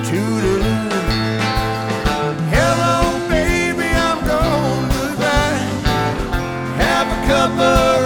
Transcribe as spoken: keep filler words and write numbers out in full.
toodaloo. Hello, baby, I'm gone goodbye. Have a cup of